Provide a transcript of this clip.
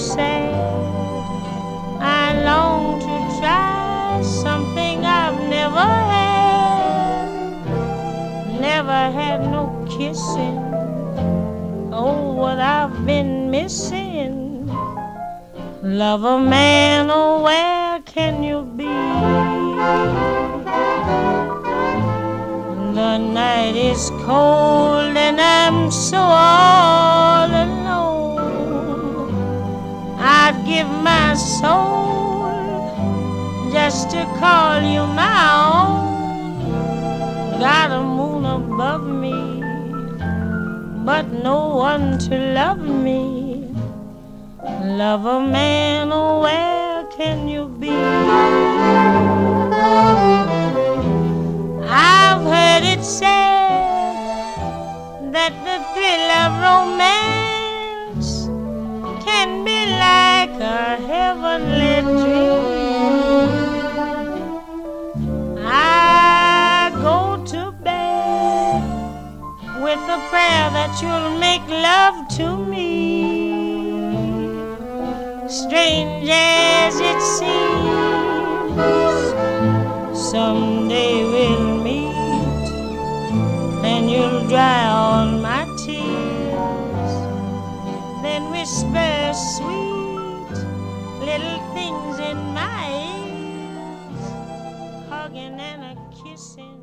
sad. I long to try something I've never had. Never had no kissing. Oh, what I've been missing. Lover man, oh, where can you be? The night is cold and I'm so all alone. I'd give my soul just to call you my own. Got a moon above me, but no one to love me. Lover man, oh, where can you be? I've heard it said that the thrill of romance can be like a heavenly dream. I go to bed with a prayer that you'll make love to me. Strange as it seems, someday we'll meet and you'll dry all my tears, then whisper sweet little things in my ears, hugging and a kissing.